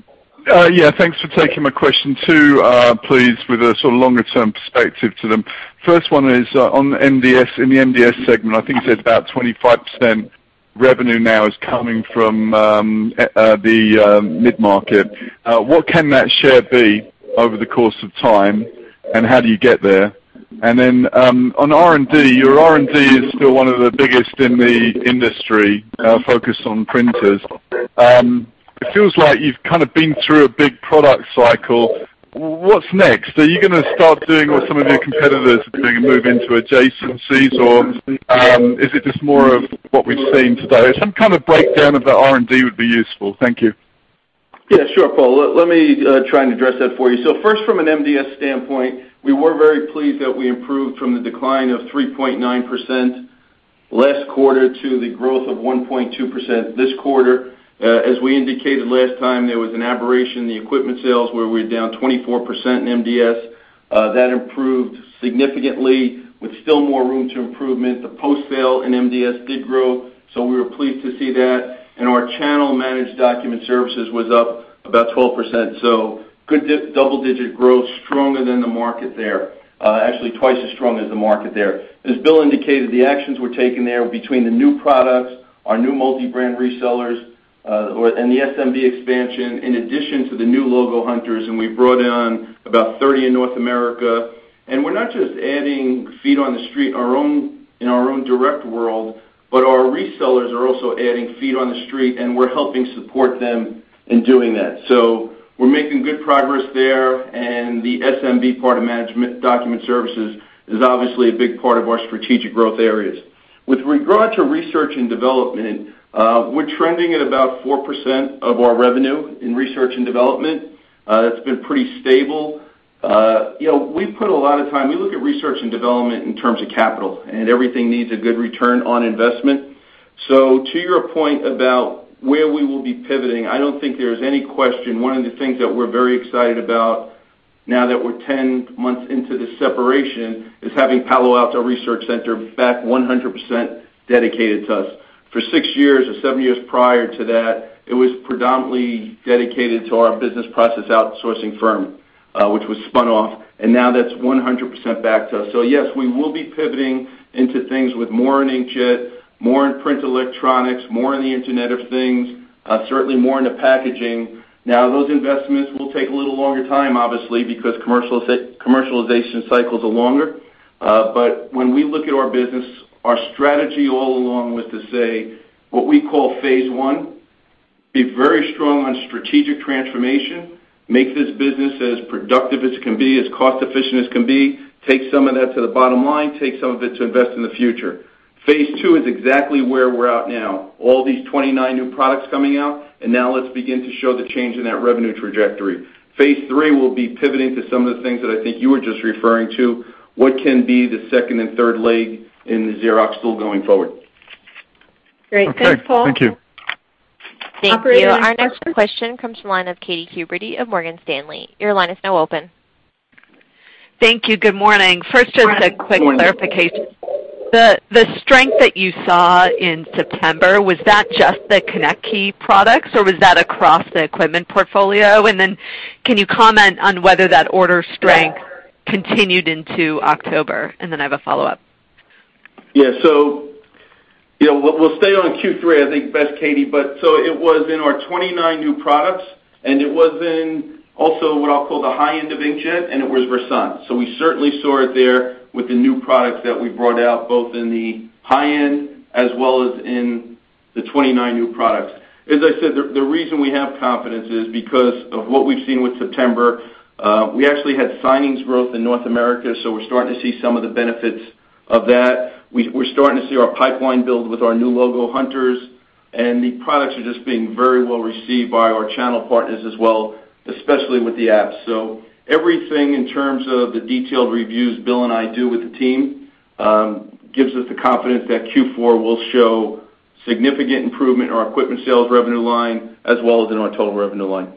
Uh, yeah, thanks for taking my question too, uh, please, with a sort of longer-term perspective to them. First one is uh, on M D S, in the M D S segment, I think you said about twenty-five percent revenue now is coming from um, uh, the uh, mid-market. Uh, what can that share be over the course of time, and how do you get there? And then um, on R and D, your R and D is still one of the biggest in the industry, uh, focused on printers. Um, it feels like you've kind of been through a big product cycle. What's next? Are you going to start doing what some of your competitors are doing and move into adjacencies, or um, is it just more of what we've seen today? Some kind of breakdown of that R and D would be useful. Thank you. Yeah, sure, Paul. Let, let me uh, try and address that for you. So first, from an M D S standpoint, we were very pleased that we improved from the decline of three point nine percent last quarter to the growth of one point two percent this quarter. Uh, as we indicated last time, there was an aberration in the equipment sales where we were down twenty-four percent in M D S. Uh, that improved significantly with still more room to improvement. The post-sale in M D S did grow, so we were pleased to see that. And our channel managed document services was up about twelve percent. So good di- double-digit growth, stronger than the market there. Uh, actually twice as strong as the market there. As Bill indicated, the actions we're taking there between the new products, our new multi-brand resellers, Uh, or, and the S M B expansion, in addition to the new logo hunters, and we brought on about thirty in North America. And we're not just adding feet on the street our own in our own direct world, but our resellers are also adding feet on the street, and we're helping support them in doing that. So we're making good progress there, and the S M B part of management document services is obviously a big part of our strategic growth areas. With regard to research and development, Uh, we're trending at about four percent of our revenue in research and development. Uh, that's been pretty stable. Uh, you know, we put a lot of time, we look at research and development in terms of capital, and everything needs a good return on investment. So to your point about where we will be pivoting, I don't think there's any question. One of the things that we're very excited about now that we're ten months into the separation is having Palo Alto Research Center back one hundred percent dedicated to us. For six years or seven years prior to that, it was predominantly dedicated to our business process outsourcing firm, uh, which was spun off, and now that's one hundred percent back to us. So yes, we will be pivoting into things with more in inkjet, more in print electronics, more in the Internet of Things, uh, certainly more in the packaging. Now, those investments will take a little longer time, obviously, because commercializa- commercialization cycles are longer. Uh, but when we look at our business, our strategy all along was to say what we call phase one, be very strong on strategic transformation, make this business as productive as it can be, as cost efficient as can be, take some of that to the bottom line, take some of it to invest in the future. Phase two is exactly where we're at now. All these twenty-nine new products coming out, and now let's begin to show the change in that revenue trajectory. Phase three will be pivoting to some of the things that I think you were just referring to, what can be the second and third leg in the Xerox stool going forward. Great. Okay. Thanks, Paul. Thank you. Thank Operator, you. next Our next question. question comes from the line of Katy Huberty of Morgan Stanley. Your line is now open. Thank you. Good morning. First, just a quick Morning. clarification. The the strength that you saw in September, was that just the Connect Key products, or was that across the equipment portfolio? And then can you comment on whether that order strength continued into October? And then I have a follow-up. Yeah, so, you know, we'll we'll stay on Q three, I think, best, Katie, but so it was in our twenty-nine new products, and it was in also what I'll call the high end of inkjet, and it was Versant. So we certainly saw it there with the new products that we brought out, both in the high end as well as in the twenty-nine new products. As I said, the, the reason we have confidence is because of what we've seen with September. Uh, we actually had signings growth in North America, so we're starting to see some of the benefits of that. We, we're starting to see our pipeline build with our new logo hunters, and the products are just being very well received by our channel partners as well, especially with the apps. So everything in terms of the detailed reviews Bill and I do with the team um, gives us the confidence that Q four will show significant improvement in our equipment sales revenue line as well as in our total revenue line.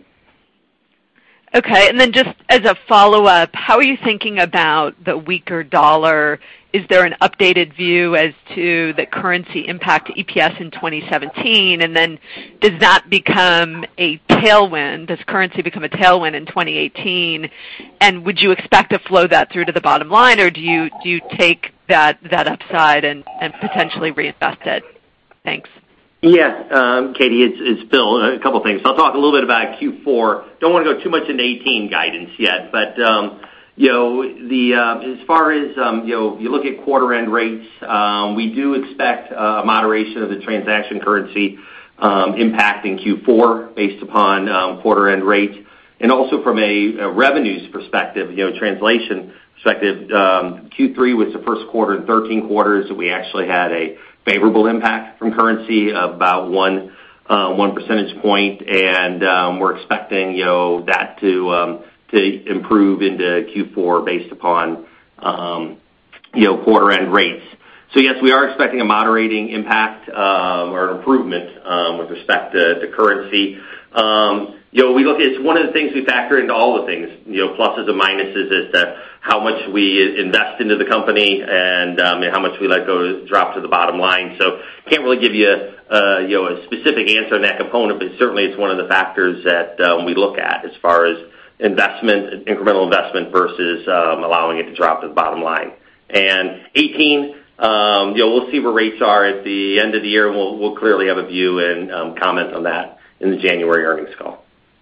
Okay, and then just as a follow-up, how are you thinking about the weaker dollar? Is there an updated view as to the currency impact to E P S in twenty seventeen? And then does that become a tailwind? Does currency become a tailwind in twenty eighteen? And would you expect to flow that through to the bottom line, or do you do you take that, that upside and, and potentially reinvest it? Thanks. Yeah, um, Katie, it's, it's Bill. A couple things. I'll talk a little bit about Q four. Don't want to go too much into eighteen guidance yet, but um, you know, the uh, as far as um, you know, you look at quarter end rates, um, we do expect a moderation of the transaction currency um, impact in Q four based upon um, quarter end rates, and also from a, a revenues perspective, you know, translation perspective. Um, Q three was the first quarter in thirteen quarters that we actually had a favorable impact from currency of about one uh, one percentage point, and um, we're expecting you know that to um, to improve into Q four based upon um, you know quarter end rates. So yes, we are expecting a moderating impact um, or an improvement um, with respect to, to currency. Um, you know, we look at it's one of the things we factor into all the things, you know, pluses and minuses as to how much we invest into the company and, um, and how much we let go drop to the bottom line. So can't really give you a, uh, you know, a specific answer on that component, but certainly it's one of the factors that um, we look at as far as investment, incremental investment versus um, allowing it to drop to the bottom line. And eighteen, um, you know, we'll see where rates are at the end of the year, and we'll, we'll clearly have a view and um, comment on that in the January earnings call.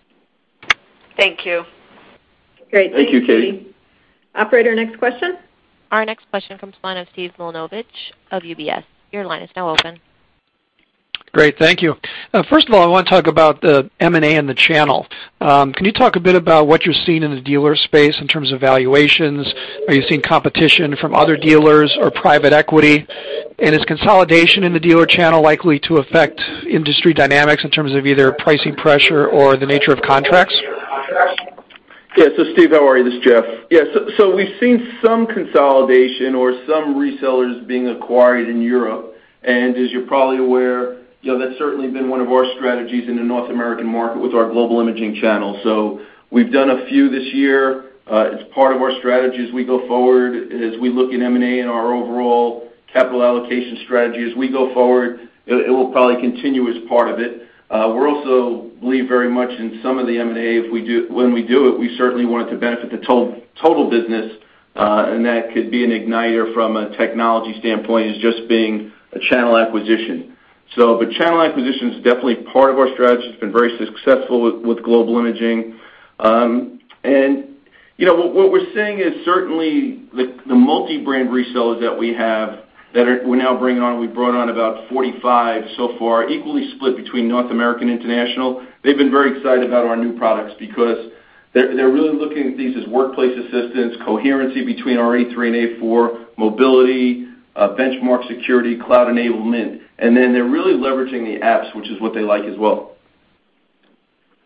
Thank you. Great. Thank Thanks, you, Katie. Operator, next question. Our next question comes from the line of Steve Milunovich of U B S. Your line is now open. Great, thank you. Uh, first of all, I want to talk about the M and A and the channel. Um, can you talk a bit about what you're seeing in the dealer space in terms of valuations? Are you seeing competition from other dealers or private equity? And is consolidation in the dealer channel likely to affect industry dynamics in terms of either pricing pressure or the nature of contracts? Yeah, so Steve, how are you? This is Jeff. Yeah, so, so we've seen some consolidation or some resellers being acquired in Europe, and as you're probably aware, you know, that's certainly been one of our strategies in the North American market with our global imaging channel. So we've done a few this year. Uh, it's part of our strategy as we go forward, as we look at M and A and our overall capital allocation strategy. As we go forward, it, it will probably continue as part of it. Uh, we also believe very much in some of the M and A. If we do, when we do it, we certainly want it to benefit the total, total business, uh, and that could be an igniter from a technology standpoint, as just being a channel acquisition. So, but channel acquisition is definitely part of our strategy. It's been very successful with, with global imaging. Um, and, you know, what, what we're seeing is certainly the, the multi-brand resellers that we have that are, we're now bringing on. We brought on about forty-five so far, equally split between North American and international. They've been very excited about our new products because they're, they're really looking at these as workplace assistance, coherency between our A three and A four, mobility, uh, benchmark security, cloud enablement, and then they're really leveraging the apps, which is what they like as well.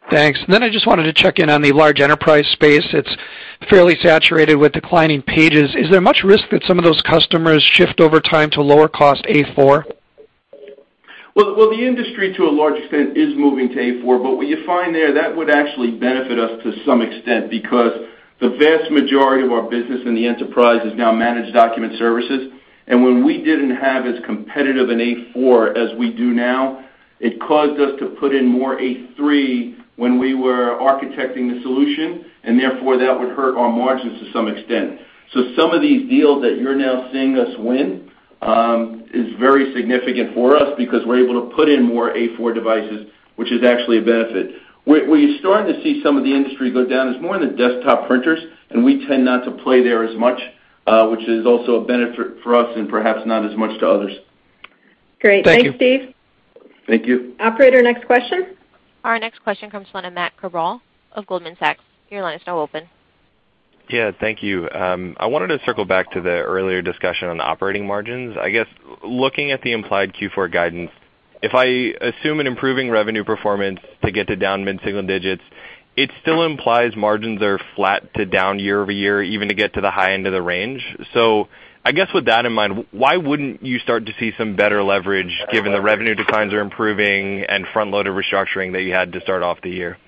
Thanks. And then I just wanted to check in on the large enterprise space. It's fairly saturated with declining pages. Is there much risk that some of those customers shift over time to lower cost A four? Well, well, the industry to a large extent is moving to A four, but what you find there, that would actually benefit us to some extent because the vast majority of our business in the enterprise is now managed document services. And when we didn't have as competitive an A four as we do now, it caused us to put in more A three when we were architecting the solution, and therefore that would hurt our margins to some extent. So some of these deals that you're now seeing us win um, is very significant for us because we're able to put in more A four devices, which is actually a benefit. Where, where you're starting to see some of the industry go down is more in the desktop printers, and we tend not to play there as much, uh, which is also a benefit for us and perhaps not as much to others. Great. Thank Thanks, you. Steve. Thank you. Operator, next question. Our next question comes from Matt Cabral of Goldman Sachs. Your line is now open. Yeah, thank you. Um, I wanted to circle back to the earlier discussion on operating margins. I guess looking at the implied Q four guidance, if I assume an improving revenue performance to get to down mid-single digits, it still implies margins are flat to down year over year, even to get to the high end of the range. So I guess with that in mind, why wouldn't you start to see some better leverage given the revenue declines are improving and front-loaded restructuring that you had to start off the year?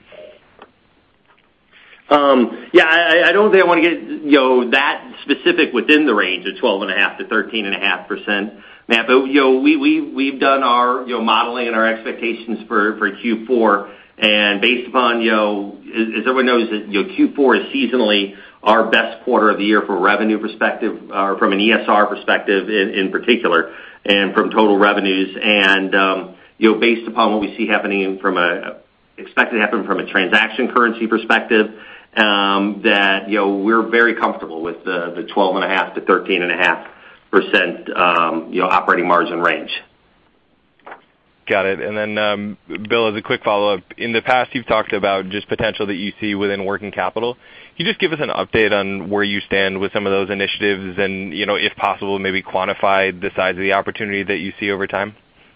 Um, yeah, I, I don't think I want to get you know that specific within the range of twelve and a half to thirteen and a half percent, Matt. But you know we we we've done our you know modeling and our expectations for for Q four, and based upon you know as, as everyone knows that you know Q four is seasonally our best quarter of the year from a revenue perspective, or from an E S R perspective in, in particular, and from total revenues, and um, you know based upon what we see happening from a expected to happen from a transaction currency perspective. Um, that you know we're very comfortable with the, the twelve and a half to thirteen and a half percent um, you know operating margin range. Got it. And then, um, Bill, as a quick follow-up, in the past you've talked about just potential that you see within working capital. Can you just give us an update on where you stand with some of those initiatives, and you know if possible, maybe quantify the size of the opportunity that you see over time?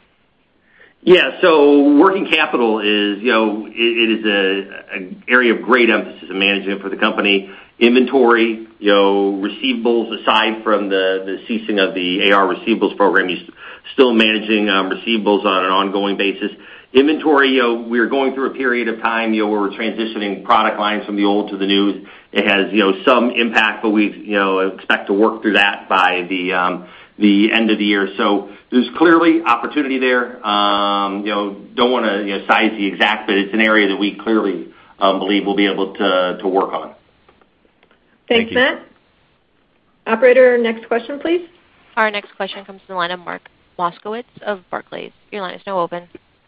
Yeah, so working capital is, you know, it, it is a, a area of great emphasis in management for the company. Inventory, you know, receivables, aside from the, the ceasing of the A R receivables program, you're still managing um, receivables on an ongoing basis. Inventory, you know, we're going through a period of time, you know, where we're transitioning product lines from the old to the new. It has, you know, some impact, but we, you know, expect to work through that by the um, the end of the year. So there's clearly opportunity there. Um, you know, don't want to you know, size the exact, but it's an area that we clearly um, believe we'll be able to to work on. Thanks, Thank Matt. Operator, next question, please. Our next question comes from the line of Mark Moskowitz of Barclays. Your line is now open.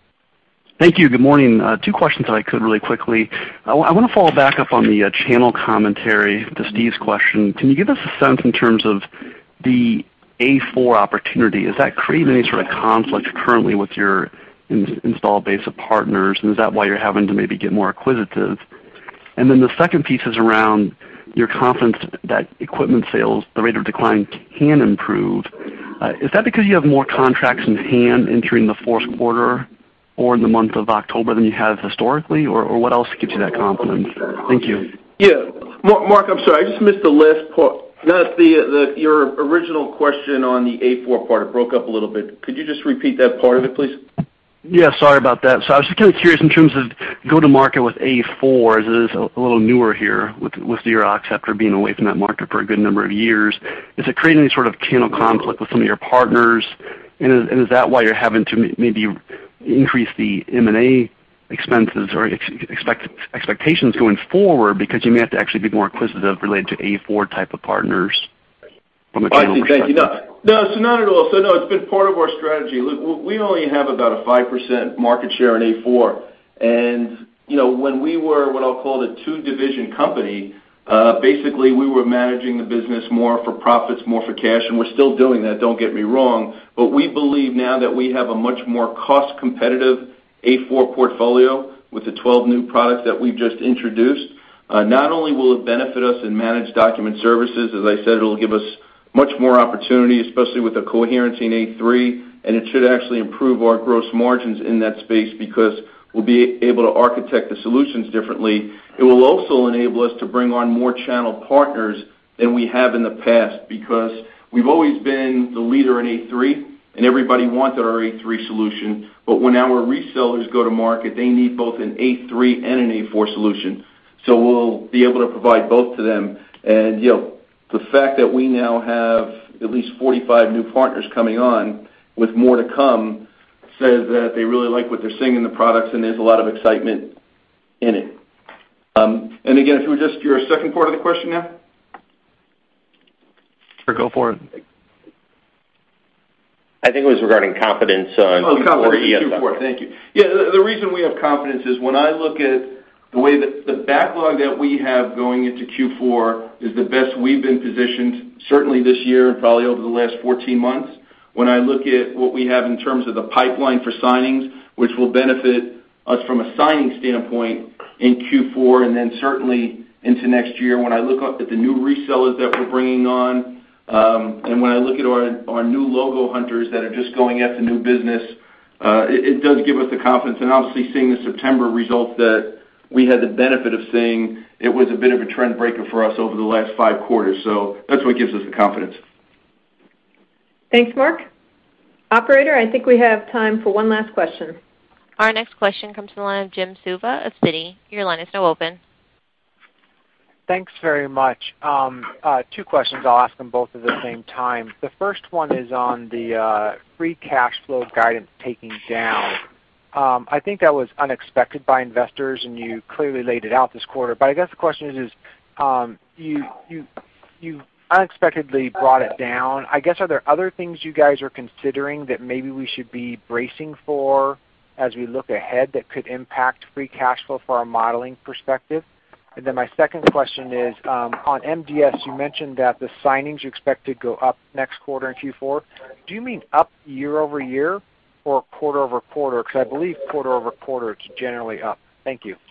Thank you. Good morning. Uh, two questions if I could really quickly. I, w- I want to follow back up on the uh, channel commentary to Steve's question. Can you give us a sense in terms of the A four opportunity? Is that creating any sort of conflict currently with your in- installed base of partners, and is that why you're having to maybe get more acquisitive? And then the second piece is around your confidence that equipment sales, the rate of decline can improve. Uh, is that because you have more contracts in hand entering the fourth quarter or in the month of October than you have historically, or, or what else gives you that confidence? Thank you. Yeah, Mark, I'm sorry, I just missed the last part. That's the, the your original question on the A four part. It broke up a little bit. Could you just repeat that part of it, please? Yeah, sorry about that. So I was just kind of curious in terms of go-to-market with A four, as it is a, a little newer here with, with Xerox after being away from that market for a good number of years. Is it creating any sort of channel conflict with some of your partners? And is, and is that why you're having to m- maybe increase the M and A expenses or ex- expect, expectations going forward, because you may have to actually be more acquisitive related to A four type of partners from a channel I see, perspective? thank you. No, no, so not at all. So no, it's been part of our strategy. Look, we only have about a five percent market share in A four, and you know when we were what I'll call the two-division company, uh, basically we were managing the business more for profits, more for cash, and we're still doing that. Don't get me wrong, but we believe now that we have a much more cost-competitive A four portfolio with the twelve new products that we've just introduced. Uh, not only will it benefit us in managed document services, as I said, it'll give us much more opportunity, especially with the coherency in A three, and it should actually improve our gross margins in that space because We'll be able to architect the solutions differently. It will also enable us to bring on more channel partners than we have in the past, because we've always been the leader in A three, and everybody wanted our A three solution. But when our resellers go to market, they need both an A three and an A four solution. So we'll be able to provide both to them. And, you know, the fact that we now have at least forty-five new partners coming on with more to come says that they really like what they're seeing in the products, and there's a lot of excitement in it. Um, and again, if you were just your second part of the question now? Or go for it. I think it was regarding confidence on oh, Q four. Confidence Yes, in Q four, thank you. Yeah, the, the reason we have confidence is when I look at the way that the backlog that we have going into Q four is the best we've been positioned, certainly this year and probably over the last fourteen months. When I look at what we have in terms of the pipeline for signings, which will benefit us from a signing standpoint in Q four and then certainly into next year, when I look at the new resellers that we're bringing on, um, and when I look at our, our new logo hunters that are just going after new business, uh, it, it does give us the confidence. And obviously seeing the September results that we had the benefit of seeing, it was a bit of a trend breaker for us over the last five quarters. So that's what gives us the confidence. Thanks, Mark. Operator, I think we have time for one last question. Our next question comes from the line of Jim Suva of Citi. Your line is now open. Thanks very much. Um, uh, two questions. I'll ask them both at the same time. The first one is on the uh, free cash flow guidance taking down. Um, I think that was unexpected by investors, and you clearly laid it out this quarter. But I guess the question is, is um, you you you unexpectedly brought it down. I guess, are there other things you guys are considering that maybe we should be bracing for as we look ahead that could impact free cash flow for our modeling perspective? And then my second question is, um, on M D S, you mentioned that the signings you expect to go up next quarter in Q four. Do you mean up year over year or quarter over quarter? Because I believe quarter over quarter it's generally up. Thank you.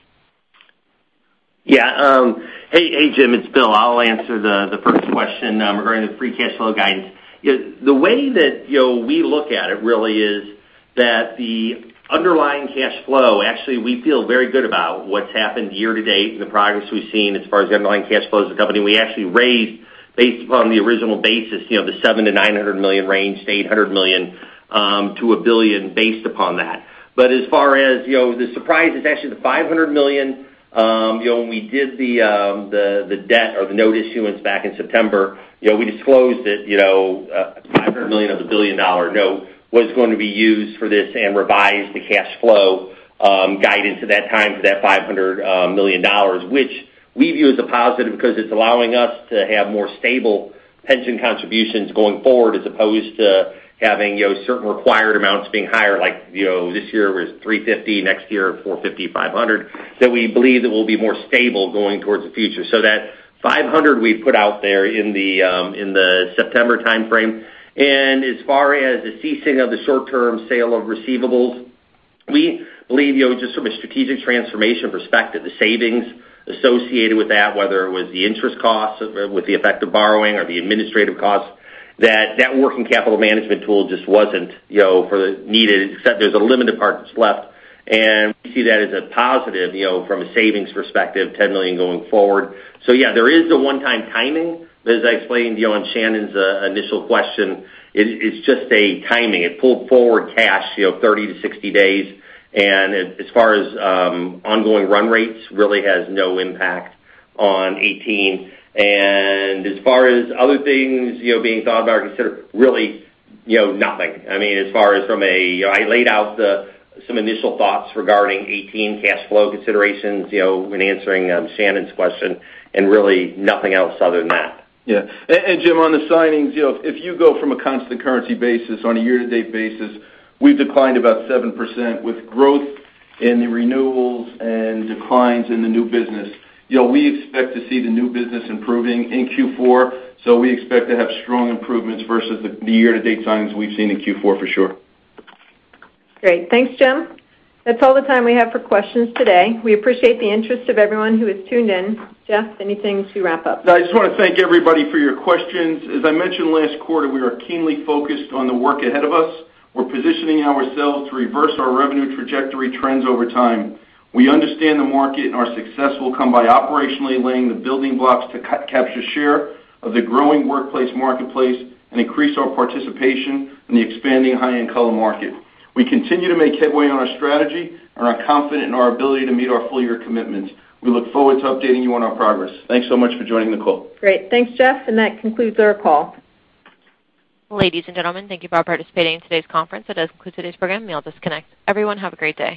Yeah. Um, hey, hey, Jim, it's Bill. I'll answer the, the first question um, regarding the free cash flow guidance. You know, the way that you know we look at it really is that the underlying cash flow, actually, we feel very good about what's happened year to date and the progress we've seen as far as the underlying cash flows of the company. We actually raised, based upon the original basis, you know, the seven to nine hundred million range to eight hundred million um, to a billion based upon that. But as far as you know, the surprise is actually the five hundred million. Um, you know, when we did the um, the the debt or the note issuance back in September, you know, we disclosed that you know uh, five hundred million of the billion dollar note was going to be used for this and revised the cash flow um, guidance at that time for that five hundred million dollars, which we view as a positive because it's allowing us to have more stable pension contributions going forward as opposed to having, you know, certain required amounts being higher, like, you know, this year was three fifty, next year four fifty, five hundred, that we believe that will be more stable going towards the future. So that five hundred we put out there in the um, in the September timeframe. And as far as the ceasing of the short-term sale of receivables, we believe, you know, just from a strategic transformation perspective, the savings associated with that, whether it was the interest costs with the effect of borrowing or the administrative costs, that that working capital management tool just wasn't, you know, for the needed, except there's a limited part that's left. And we see that as a positive, you know, from a savings perspective, ten million dollars going forward. So, yeah, there is a one-time timing. As I explained, you know, on Shannon's uh, initial question, it, it's just a timing. It pulled forward cash, you know, thirty to sixty days. And it, as far as um, ongoing run rates, really has no impact on eighteen. And as far as other things, you know, being thought about or considered, really, you know, nothing. I mean, as far as from a, you know, I laid out the some initial thoughts regarding eighteen cash flow considerations, you know, when answering um, Shannon's question, and really nothing else other than that. Yeah, and, and Jim, on the signings, you know, if you go from a constant currency basis on a year-to-date basis, we've declined about seven percent with growth in the renewals and declines in the new business. You know, we expect to see the new business improving in Q four, so we expect to have strong improvements versus the, the year-to-date signings we've seen in Q four for sure. Great. Thanks, Jim. That's all the time we have for questions today. We appreciate the interest of everyone who has tuned in. Jeff, anything to wrap up? I just want to thank everybody for your questions. As I mentioned last quarter, we are keenly focused on the work ahead of us. We're positioning ourselves to reverse our revenue trajectory trends over time. We understand the market, and our success will come by operationally laying the building blocks to ca- capture share of the growing workplace marketplace and increase our participation in the expanding high-end color market. We continue to make headway on our strategy and are confident in our ability to meet our full-year commitments. We look forward to updating you on our progress. Thanks so much for joining the call. Great. Thanks, Jeff, and that concludes our call. Ladies and gentlemen, thank you for participating in today's conference. That does conclude today's program. You'll disconnect. Everyone have a great day.